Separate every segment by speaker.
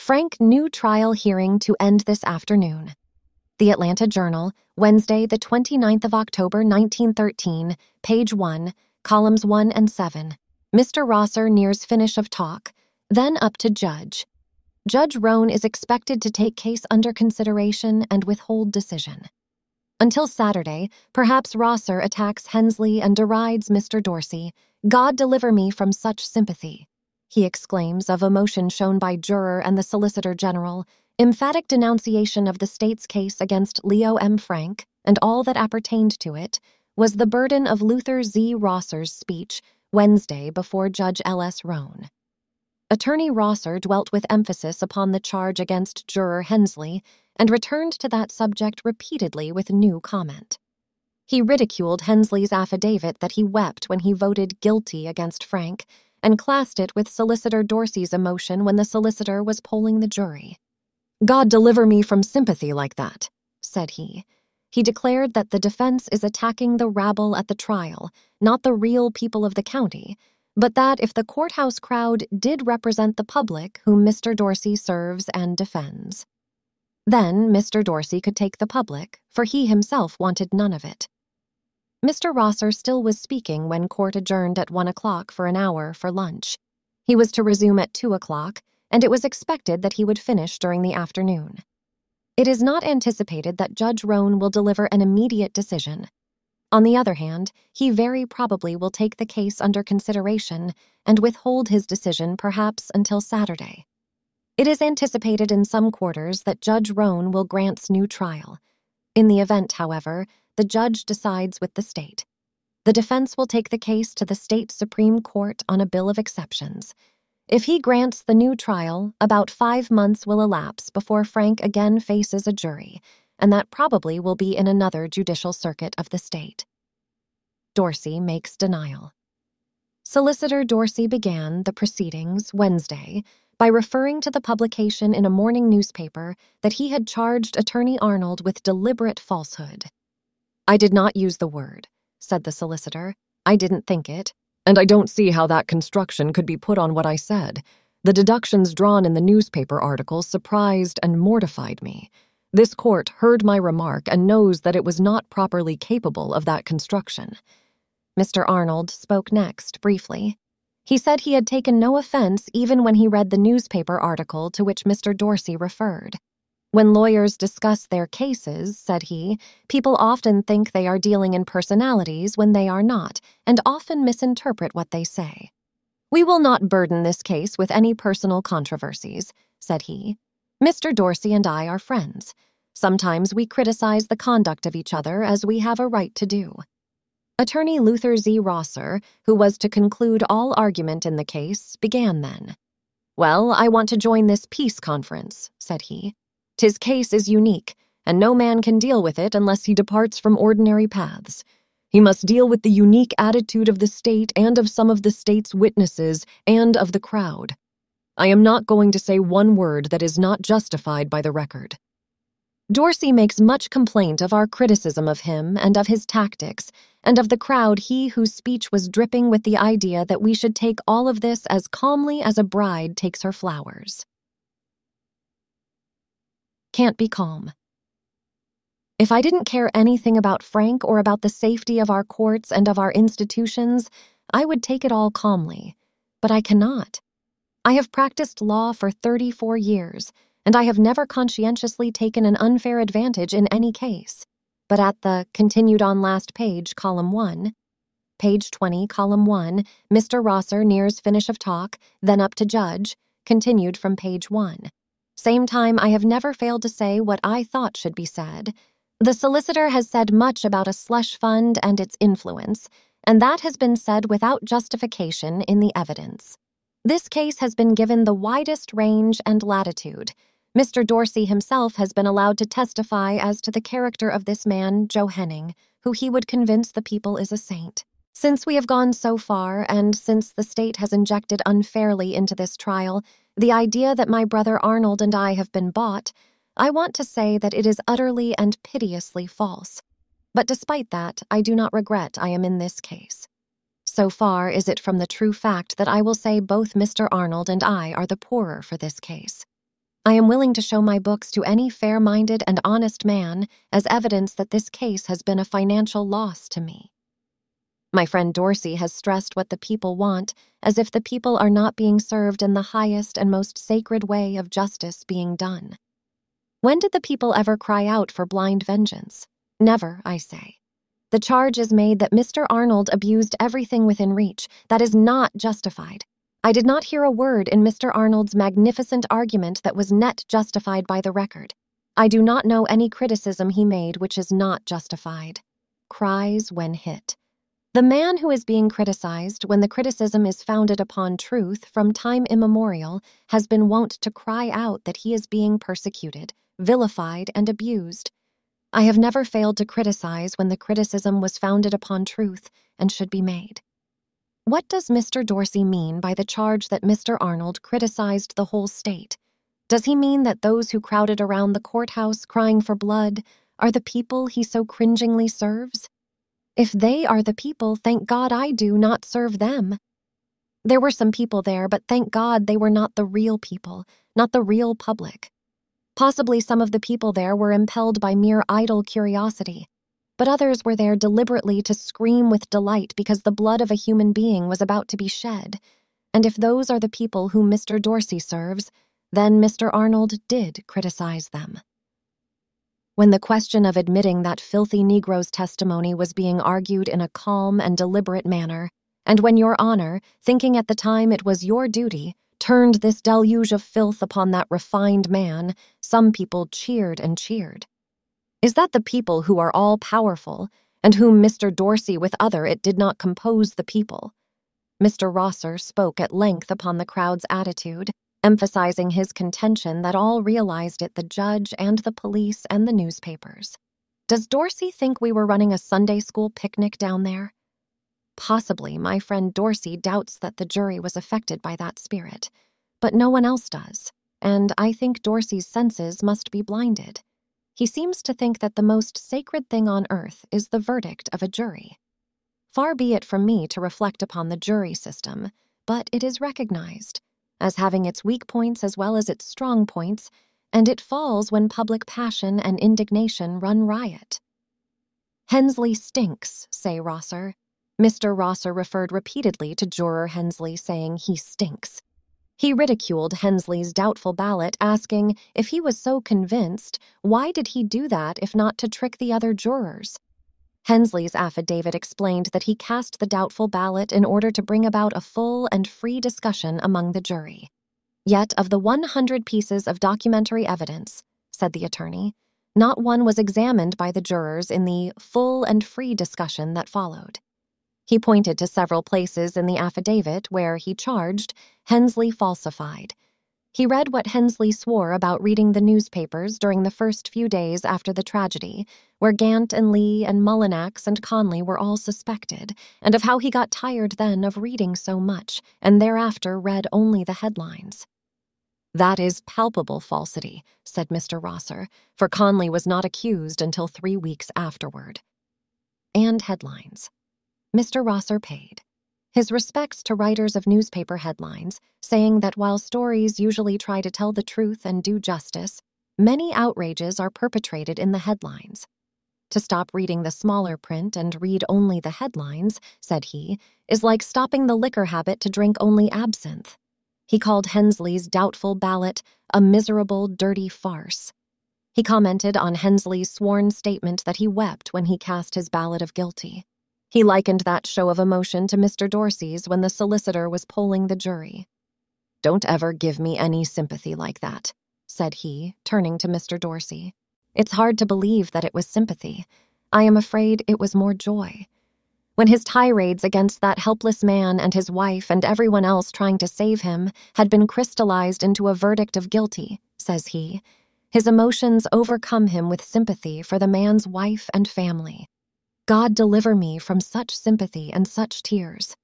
Speaker 1: Frank new trial hearing to end this afternoon. The Atlanta Journal, Wednesday, the 29th of October, 1913, page 1, columns 1 and 7. Mr. Rosser nears finish of talk, then up to Judge. Judge Roan is expected to take case under consideration and withhold decision. Until Saturday, perhaps Rosser attacks Hensley and derides Mr. Dorsey. God deliver me from such sympathy, he exclaims of emotion shown by juror and the Solicitor General, emphatic denunciation of the state's case against Leo M. Frank and all that appertained to it, was the burden of Luther Z. Rosser's speech Wednesday before Judge L.S. Roan. Attorney Rosser dwelt with emphasis upon the charge against juror Hensley and returned to that subject repeatedly with new comment. He ridiculed Hensley's affidavit that he wept when he voted guilty against Frank and classed it with Solicitor Dorsey's emotion when the solicitor was polling the jury. God deliver me from sympathy like that, said he. He declared that the defense is attacking the rabble at the trial, not the real people of the county, but that if the courthouse crowd did represent the public whom Mr. Dorsey serves and defends, then Mr. Dorsey could take the public, for he himself wanted none of it. Mr. Rosser still was speaking when court adjourned at 1 o'clock for an hour for lunch. He was to resume at 2 o'clock, and it was expected that he would finish during the afternoon. It is not anticipated that Judge Roan will deliver an immediate decision. On the other hand, he very probably will take the case under consideration and withhold his decision perhaps until Saturday. It is anticipated in some quarters that Judge Roan will grant new trial. In the event, however, the judge decides with the state. The defense will take the case to the state Supreme Court on a bill of exceptions. If he grants the new trial, about 5 months will elapse before Frank again faces a jury, and that probably will be in another judicial circuit of the state. Dorsey makes denial. Solicitor Dorsey began the proceedings Wednesday by referring to the publication in a morning newspaper that he had charged Attorney Arnold with deliberate falsehood. I did not use the word, said the solicitor. I didn't think it, and I don't see how that construction could be put on what I said. The deductions drawn in the newspaper article surprised and mortified me. This court heard my remark and knows that it was not properly capable of that construction. Mr. Arnold spoke next, briefly. He said he had taken no offense even when he read the newspaper article to which Mr. Dorsey referred. When lawyers discuss their cases, said he, people often think they are dealing in personalities when they are not, and often misinterpret what they say. We will not burden this case with any personal controversies, said he. Mr. Dorsey and I are friends. Sometimes we criticize the conduct of each other as we have a right to do. Attorney Luther Z. Rosser, who was to conclude all argument in the case, began then. Well, I want to join this peace conference, said he. 'Tis case is unique, and no man can deal with it unless he departs from ordinary paths. He must deal with the unique attitude of the state and of some of the state's witnesses and of the crowd. I am not going to say one word that is not justified by the record. Dorsey makes much complaint of our criticism of him and of his tactics, and of the crowd he whose speech was dripping with the idea that we should take all of this as calmly as a bride takes her flowers. Can't be calm. If I didn't care anything about Frank or about the safety of our courts and of our institutions, I would take it all calmly. But I cannot. I have practiced law for 34 years, and I have never conscientiously taken an unfair advantage in any case. But at the continued on last page, column 1, page 20, column 1, Mr. Rosser nears finish of talk, then up to judge, continued from page 1. Same time, I have never failed to say what I thought should be said. The solicitor has said much about a slush fund and its influence, and that has been said without justification in the evidence. This case has been given the widest range and latitude. Mr. Dorsey himself has been allowed to testify as to the character of this man, Joe Henning, who he would convince the people is a saint. Since we have gone so far, and since the state has injected unfairly into this trial the idea that my brother Arnold and I have been bought, I want to say that it is utterly and piteously false. But despite that, I do not regret I am in this case. So far is it from the true fact that I will say both Mr. Arnold and I are the poorer for this case. I am willing to show my books to any fair-minded and honest man as evidence that this case has been a financial loss to me. My friend Dorsey has stressed what the people want, as if the people are not being served in the highest and most sacred way of justice being done. When did the people ever cry out for blind vengeance? Never, I say. The charge is made that Mr. Arnold abused everything within reach. That is not justified. I did not hear a word in Mr. Arnold's magnificent argument that was net justified by the record. I do not know any criticism he made which is not justified. Cries when hit. The man who is being criticized, when the criticism is founded upon truth from time immemorial, has been wont to cry out that he is being persecuted, vilified, and abused. I have never failed to criticize when the criticism was founded upon truth and should be made. What does Mr. Dorsey mean by the charge that Mr. Arnold criticized the whole state? Does he mean that those who crowded around the courthouse crying for blood are the people he so cringingly serves? If they are the people, thank God I do not serve them. There were some people there, but thank God they were not the real people, not the real public. Possibly some of the people there were impelled by mere idle curiosity, but others were there deliberately to scream with delight because the blood of a human being was about to be shed. And if those are the people whom Mr. Dorsey serves, then Mr. Arnold did criticize them. When the question of admitting that filthy Negro's testimony was being argued in a calm and deliberate manner, and when Your Honor, thinking at the time it was your duty, turned this deluge of filth upon that refined man, some people cheered and cheered. Is that the people who are all-powerful, and whom Mr. Dorsey with other it did not compose the people? Mr. Rosser spoke at length upon the crowd's attitude, emphasizing his contention that all realized it, the judge and the police and the newspapers. Does Dorsey think we were running a Sunday school picnic down there? Possibly my friend Dorsey doubts that the jury was affected by that spirit, but no one else does, and I think Dorsey's senses must be blinded. He seems to think that the most sacred thing on earth is the verdict of a jury. Far be it from me to reflect upon the jury system, but it is recognized as having its weak points as well as its strong points, and it falls when public passion and indignation run riot. Hensley stinks, say Rosser. Mr. Rosser referred repeatedly to juror Hensley, saying he stinks. He ridiculed Hensley's doubtful ballot, asking if he was so convinced, why did he do that if not to trick the other jurors? Hensley's affidavit explained that he cast the doubtful ballot in order to bring about a full and free discussion among the jury. Yet of the 100 pieces of documentary evidence, said the attorney, not one was examined by the jurors in the full and free discussion that followed. He pointed to several places in the affidavit where, he charged, Hensley falsified. He read what Hensley swore about reading the newspapers during the first few days after the tragedy, where Gant and Lee and Mullinax and Conley were all suspected, and of how he got tired then of reading so much, and thereafter read only the headlines. That is palpable falsity, said Mr. Rosser, for Conley was not accused until 3 weeks afterward. And headlines. Mr. Rosser paid his respects to writers of newspaper headlines, saying that while stories usually try to tell the truth and do justice, many outrages are perpetrated in the headlines. To stop reading the smaller print and read only the headlines, said he, is like stopping the liquor habit to drink only absinthe. He called Hensley's doubtful ballot a miserable, dirty farce. He commented on Hensley's sworn statement that he wept when he cast his ballot of guilty. He likened that show of emotion to Mr. Dorsey's when the solicitor was polling the jury. "Don't ever give me any sympathy like that," said he, turning to Mr. Dorsey. "It's hard to believe that it was sympathy. I am afraid it was more joy." When his tirades against that helpless man and his wife and everyone else trying to save him had been crystallized into a verdict of guilty, says he, his emotions overcome him with sympathy for the man's wife and family. God deliver me from such sympathy and such tears.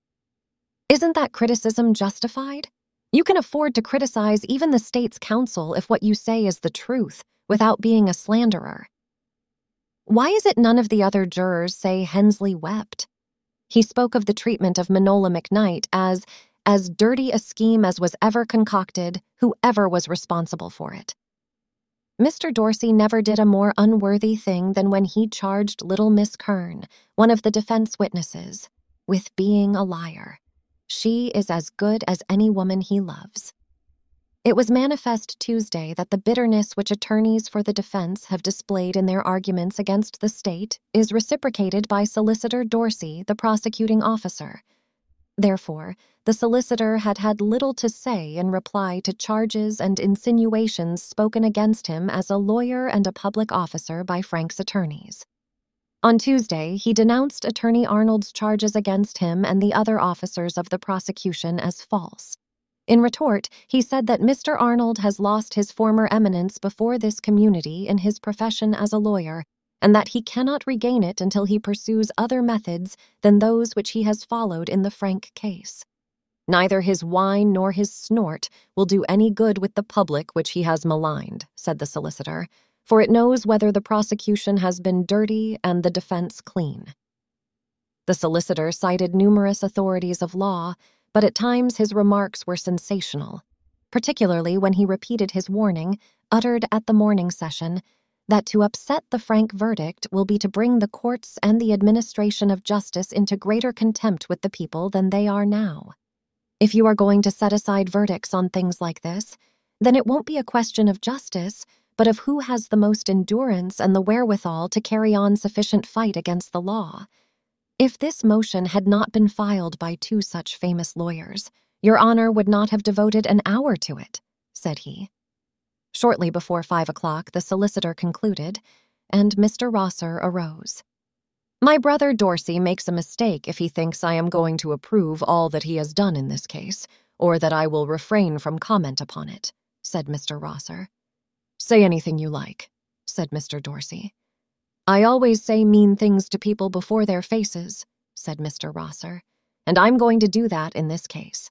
Speaker 1: Isn't that criticism justified? You can afford to criticize even the state's counsel if what you say is the truth, without being a slanderer. Why is it none of the other jurors say Hensley wept? He spoke of the treatment of Manola McKnight as As dirty a scheme as was ever concocted, whoever was responsible for it. Mr. Dorsey never did a more unworthy thing than when he charged little Miss Kern, one of the defense witnesses, with being a liar. She is as good as any woman he loves. It was manifest Tuesday that the bitterness which attorneys for the defense have displayed in their arguments against the state is reciprocated by Solicitor Dorsey, the prosecuting officer. Therefore, the solicitor had had little to say in reply to charges and insinuations spoken against him as a lawyer and a public officer by Frank's attorneys. On Tuesday, he denounced Attorney Arnold's charges against him and the other officers of the prosecution as false. In retort, he said that Mr. Arnold has lost his former eminence before this community in his profession as a lawyer, and that he cannot regain it until he pursues other methods than those which he has followed in the Frank case. Neither his whine nor his snort will do any good with the public which he has maligned, said the solicitor, for it knows whether the prosecution has been dirty and the defense clean. The solicitor cited numerous authorities of law, but at times his remarks were sensational, particularly when he repeated his warning, uttered at the morning session, that to upset the Frank verdict will be to bring the courts and the administration of justice into greater contempt with the people than they are now. If you are going to set aside verdicts on things like this, then it won't be a question of justice, but of who has the most endurance and the wherewithal to carry on sufficient fight against the law. If this motion had not been filed by two such famous lawyers, Your Honor would not have devoted an hour to it, said he. Shortly before 5 o'clock, the solicitor concluded, and Mr. Rosser arose. My brother Dorsey makes a mistake if he thinks I am going to approve all that he has done in this case, or that I will refrain from comment upon it, said Mr. Rosser. Say anything you like, said Mr. Dorsey. I always say mean things to people before their faces, said Mr. Rosser, and I'm going to do that in this case.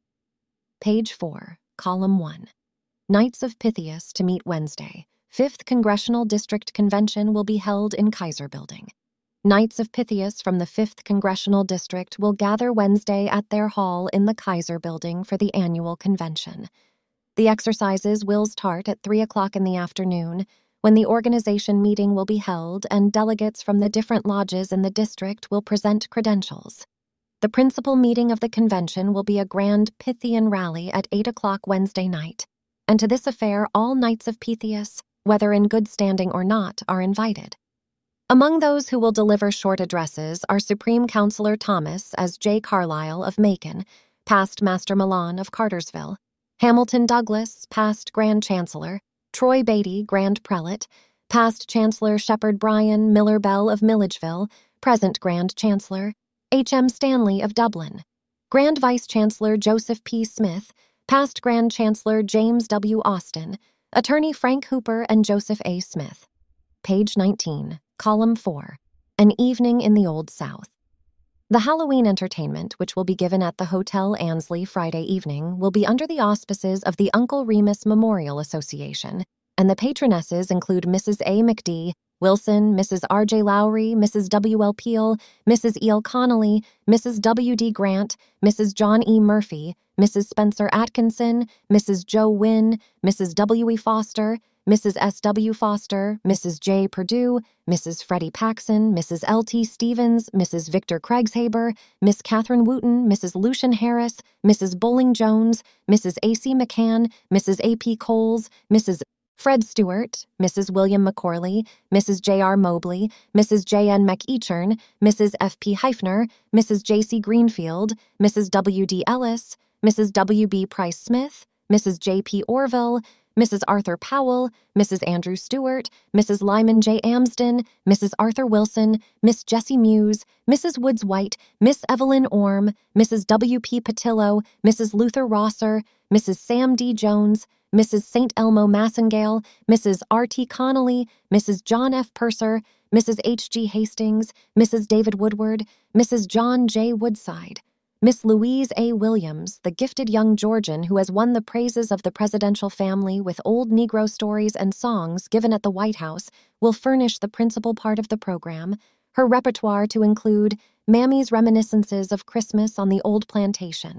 Speaker 1: Page 4, Column 1. Knights of Pythias to meet Wednesday. 5th Congressional District Convention will be held in Kaiser Building. Knights of Pythias from the 5th Congressional District will gather Wednesday at their hall in the Kaiser Building for the annual convention. The exercises will start at 3 o'clock in the afternoon, when the organization meeting will be held and delegates from the different lodges in the district will present credentials. The principal meeting of the convention will be a grand Pythian rally at 8 o'clock Wednesday night, and to this affair all Knights of Pythias, whether in good standing or not, are invited. Among those who will deliver short addresses are Supreme Counselor Thomas as J. Carlisle of Macon, past Master Milan of Cartersville, Hamilton Douglas, past Grand Chancellor, Troy Beatty, Grand Prelate, past Chancellor Shepard Bryan Miller Bell of Milledgeville, present Grand Chancellor, H.M. Stanley of Dublin, Grand Vice Chancellor Joseph P. Smith, past Grand Chancellor James W. Austin, Attorney Frank Hooper and Joseph A. Smith. Page 19, Column 4, An Evening in the Old South. The Halloween entertainment, which will be given at the Hotel Ansley Friday evening, will be under the auspices of the Uncle Remus Memorial Association, and the patronesses include Mrs. A. McD. Wilson, Mrs. R.J. Lowry, Mrs. W.L. Peel, Mrs. E.L. Connolly, Mrs. W.D. Grant, Mrs. John E. Murphy, Mrs. Spencer Atkinson, Mrs. Joe Wynn, Mrs. W.E. Foster, Mrs. S.W. Foster, Mrs. J. Perdue, Mrs. Freddie Paxson, Mrs. L.T. Stevens, Mrs. Victor Craigshaber, Miss Catherine Wooten, Mrs. Lucian Harris, Mrs. Bowling Jones, Mrs. A.C. McCann, Mrs. A.P. Coles, Mrs. Fred Stewart, Mrs. William McCorley, Mrs. J.R. Mobley, Mrs. J.N. McEachern, Mrs. F.P. Heifner, Mrs. J.C. Greenfield, Mrs. W.D. Ellis, Mrs. W.B. Price Smith, Mrs. J.P. Orville, Mrs. Arthur Powell, Mrs. Andrew Stewart, Mrs. Lyman J. Amsden, Mrs. Arthur Wilson, Miss Jessie Muse, Mrs. Woods White, Miss Evelyn Orme, Mrs. W.P. Patillo, Mrs. Luther Rosser, Mrs. Sam D. Jones, Mrs. St. Elmo Massengale, Mrs. R.T. Connolly, Mrs. John F. Purser, Mrs. H.G. Hastings, Mrs. David Woodward, Mrs. John J. Woodside, Miss Louise A. Williams, the gifted young Georgian who has won the praises of the presidential family with old Negro stories and songs given at the White House, will furnish the principal part of the program, her repertoire to include Mammy's Reminiscences of Christmas on the Old Plantation,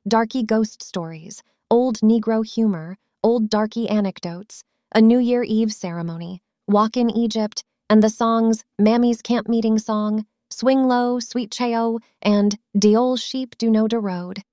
Speaker 1: darky ghost stories, old Negro humor, old darky anecdotes, a New Year Eve ceremony, Walk in Egypt, and the songs Mammy's Camp Meeting Song, Swing Low, Sweet Cheo, and De Ol' Sheep Do Know de Road.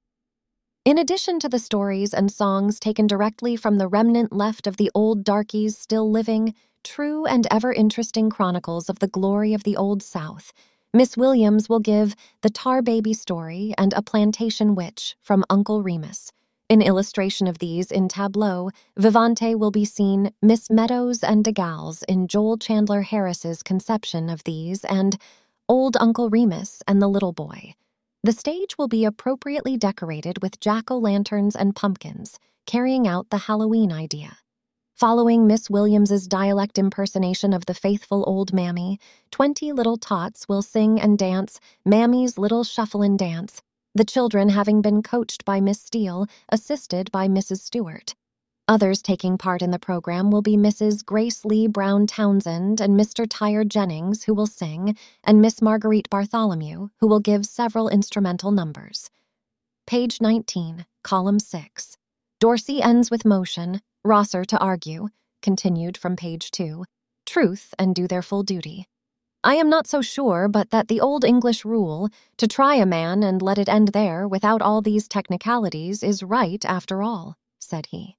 Speaker 1: In addition to the stories and songs taken directly from the remnant left of the old darkies still living, true and ever-interesting chronicles of the glory of the Old South, Miss Williams will give The Tar Baby Story and A Plantation Witch from Uncle Remus. In illustration of these in tableau, vivante will be seen Miss Meadows and de Gals in Joel Chandler Harris's conception of these and Old Uncle Remus and the Little Boy. The stage will be appropriately decorated with jack-o'-lanterns and pumpkins, carrying out the Halloween idea. Following Miss Williams's dialect impersonation of the faithful old Mammy, 20 little tots will sing and dance Mammy's Little Shufflin' Dance, the children having been coached by Miss Steele, assisted by Mrs. Stewart. Others taking part in the program will be Mrs. Grace Lee Brown Townsend and Mr. Tyre Jennings, who will sing, and Miss Marguerite Bartholomew, who will give several instrumental numbers. Page 19, column 6. Dorsey ends with motion, Rosser to argue, continued from page 2, truth and do their full duty. I am not so sure but that the old English rule, to try a man and let it end there without all these technicalities, is right after all, said he.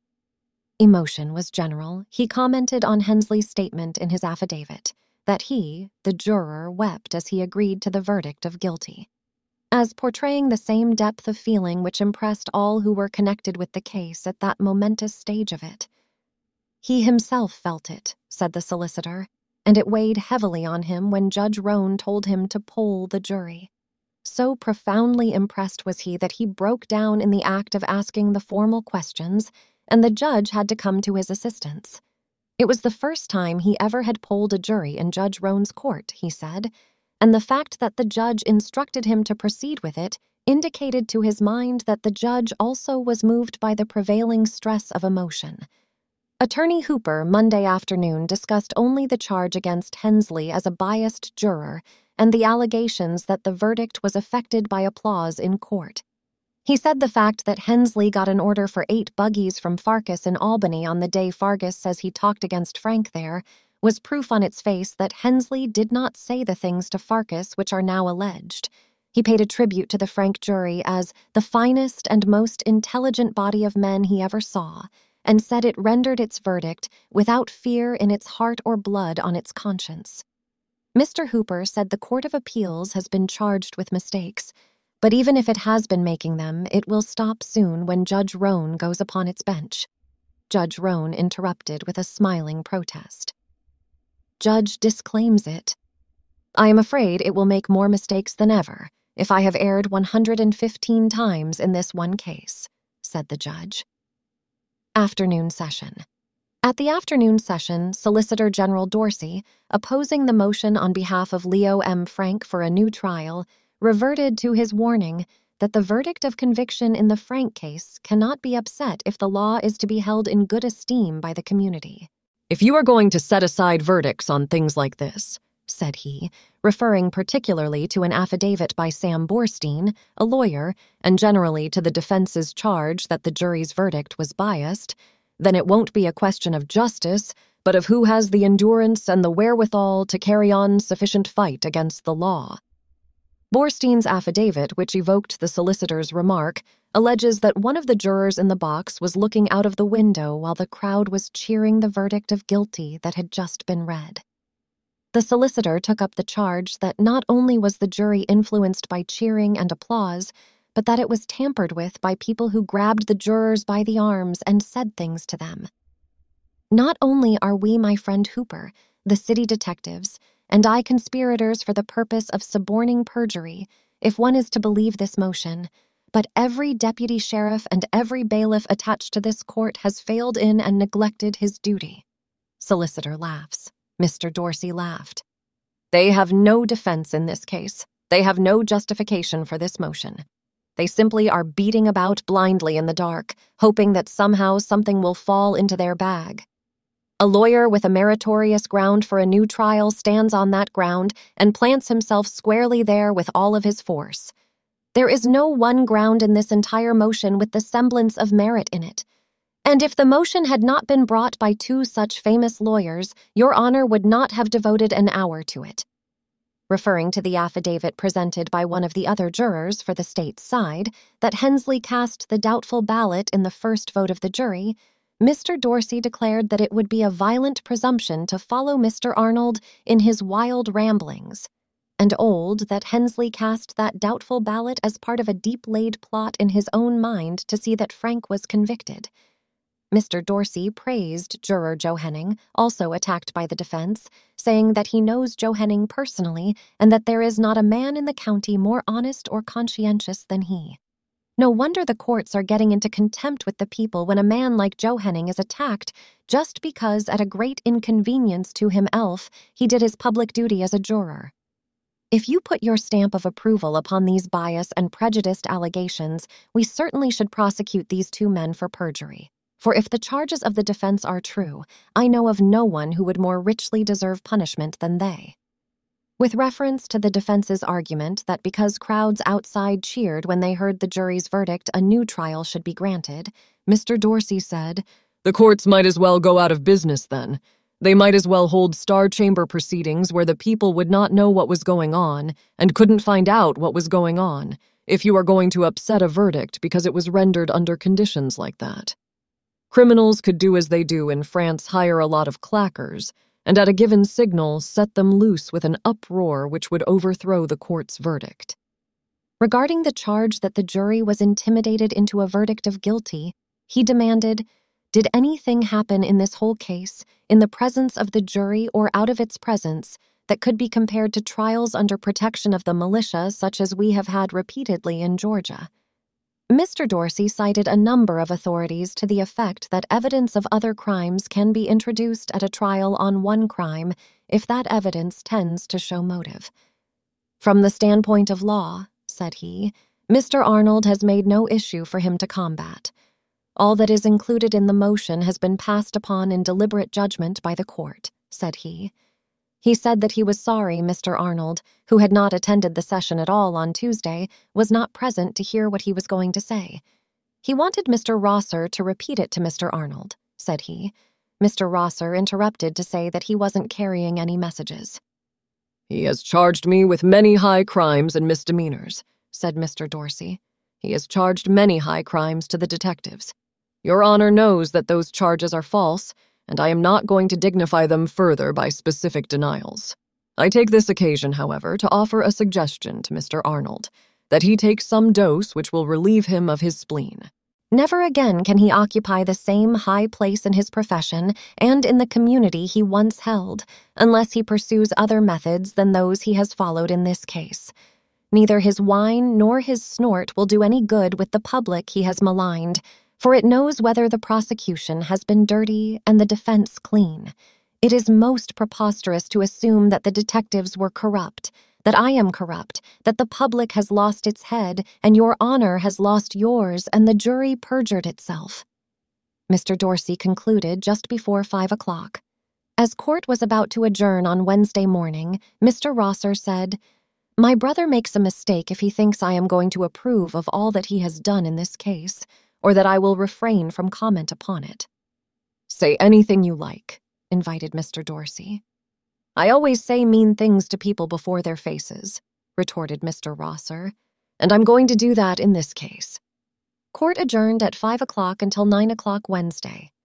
Speaker 1: Emotion was general. He commented on Hensley's statement in his affidavit that he, the juror, wept as he agreed to the verdict of guilty, as portraying the same depth of feeling which impressed all who were connected with the case at that momentous stage of it. He himself felt it, said the solicitor, and it weighed heavily on him when Judge Roan told him to poll the jury. So profoundly impressed was he that he broke down in the act of asking the formal questions, and the judge had to come to his assistance. It was the first time he ever had polled a jury in Judge Roan's court, he said, and the fact that the judge instructed him to proceed with it indicated to his mind that the judge also was moved by the prevailing stress of emotion. Attorney Hooper, Monday afternoon, discussed only the charge against Hensley as a biased juror and the allegations that the verdict was affected by applause in court. He said the fact that Hensley got an order for 8 buggies from Farkas in Albany on the day Farkas says he talked against Frank there was proof on its face that Hensley did not say the things to Farkas which are now alleged. He paid a tribute to the Frank jury as the finest and most intelligent body of men he ever saw, and said it rendered its verdict without fear in its heart or blood on its conscience. Mr. Hooper said the Court of Appeals has been charged with mistakes, but even if it has been making them, it will stop soon when Judge Roan goes upon its bench. Judge Roan interrupted with a smiling protest. Judge disclaims it. I am afraid it will make more mistakes than ever if I have erred 115 times in this one case, said the judge. Afternoon session. At the afternoon session, Solicitor General Dorsey, opposing the motion on behalf of Leo M. Frank for a new trial, reverted to his warning that the verdict of conviction in the Frank case cannot be upset if the law is to be held in good esteem by the community. If you are going to set aside verdicts on things like this, said he, referring particularly to an affidavit by Sam Borstein, a lawyer, and generally to the defense's charge that the jury's verdict was biased, then it won't be a question of justice, but of who has the endurance and the wherewithal to carry on sufficient fight against the law. Borstein's affidavit, which evoked the solicitor's remark, alleges that one of the jurors in the box was looking out of the window while the crowd was cheering the verdict of guilty that had just been read. The solicitor took up the charge that not only was the jury influenced by cheering and applause, but that it was tampered with by people who grabbed the jurors by the arms and said things to them. Not only are we, my friend Hooper, the city detectives, and I conspirators for the purpose of suborning perjury, if one is to believe this motion, but every deputy sheriff and every bailiff attached to this court has failed in and neglected his duty. Solicitor laughs. Mr. Dorsey laughed. They have no defense in this case. They have no justification for this motion. They simply are beating about blindly in the dark, hoping that somehow something will fall into their bag. A lawyer with a meritorious ground for a new trial stands on that ground and plants himself squarely there with all of his force. There is no one ground in this entire motion with the semblance of merit in it. And if the motion had not been brought by two such famous lawyers, Your Honor would not have devoted an hour to it. Referring to the affidavit presented by one of the other jurors for the state's side, that Hensley cast the doubtful ballot in the first vote of the jury, Mr. Dorsey declared that it would be a violent presumption to follow Mr. Arnold in his wild ramblings, and old that Hensley cast that doubtful ballot as part of a deep-laid plot in his own mind to see that Frank was convicted. Mr. Dorsey praised Juror Joe Henning, also attacked by the defense, saying that he knows Joe Henning personally and that there is not a man in the county more honest or conscientious than he. No wonder the courts are getting into contempt with the people when a man like Joe Henning is attacked just because, at a great inconvenience to himself, he did his public duty as a juror. If you put your stamp of approval upon these bias and prejudiced allegations, we certainly should prosecute these two men for perjury. For if the charges of the defense are true, I know of no one who would more richly deserve punishment than they. With reference to the defense's argument that because crowds outside cheered when they heard the jury's verdict, a new trial should be granted, Mr. Dorsey said,
Speaker 2: "The courts might as well go out of business then. They might as well hold Star Chamber proceedings where the people would not know what was going on and couldn't find out what was going on, if you are going to upset a verdict because it was rendered under conditions like that. Criminals could do as they do in France, hire a lot of clackers, and at a given signal set them loose with an uproar which would overthrow the court's verdict."
Speaker 1: Regarding the charge that the jury was intimidated into a verdict of guilty, he demanded, "Did anything happen in this whole case, in the presence of the jury or out of its presence, that could be compared to trials under protection of the militia such as we have had repeatedly in Georgia?" Mr. Dorsey cited a number of authorities to the effect that evidence of other crimes can be introduced at a trial on one crime if that evidence tends to show motive. "From the standpoint of law," said he, "Mr. Arnold has made no issue for him to combat. All that is included in the motion has been passed upon in deliberate judgment by the court," said he. He said that he was sorry Mr. Arnold, who had not attended the session at all on Tuesday, was not present to hear what he was going to say. He wanted Mr. Rosser to repeat it to Mr. Arnold, said he. Mr. Rosser interrupted to say that he wasn't carrying any messages.
Speaker 2: "He has charged me with many high crimes and misdemeanors," said Mr. Dorsey. "He has charged many high crimes to the detectives. Your Honor knows that those charges are false, and I am not going to dignify them further by specific denials. I take this occasion, however, to offer a suggestion to Mr. Arnold, that he take some dose which will relieve him of his spleen.
Speaker 1: Never again can he occupy the same high place in his profession and in the community he once held, unless he pursues other methods than those he has followed in this case. Neither his whine nor his snort will do any good with the public he has maligned, for it knows whether the prosecution has been dirty and the defense clean. It is most preposterous to assume that the detectives were corrupt, that I am corrupt, that the public has lost its head, and Your Honor has lost yours, and the jury perjured itself." Mr. Dorsey concluded just before 5 o'clock. As court was about to adjourn on Wednesday morning, Mr. Rosser said, "My brother makes a mistake if he thinks I am going to approve of all that he has done in this case, or that I will refrain from comment upon it."
Speaker 2: "Say anything you like,"
Speaker 1: invited Mr. Dorsey.
Speaker 2: "I always say mean things to people before their faces," retorted Mr. Rosser, "and I'm going to do that in this case."
Speaker 1: Court adjourned at 5 o'clock until 9 o'clock Wednesday.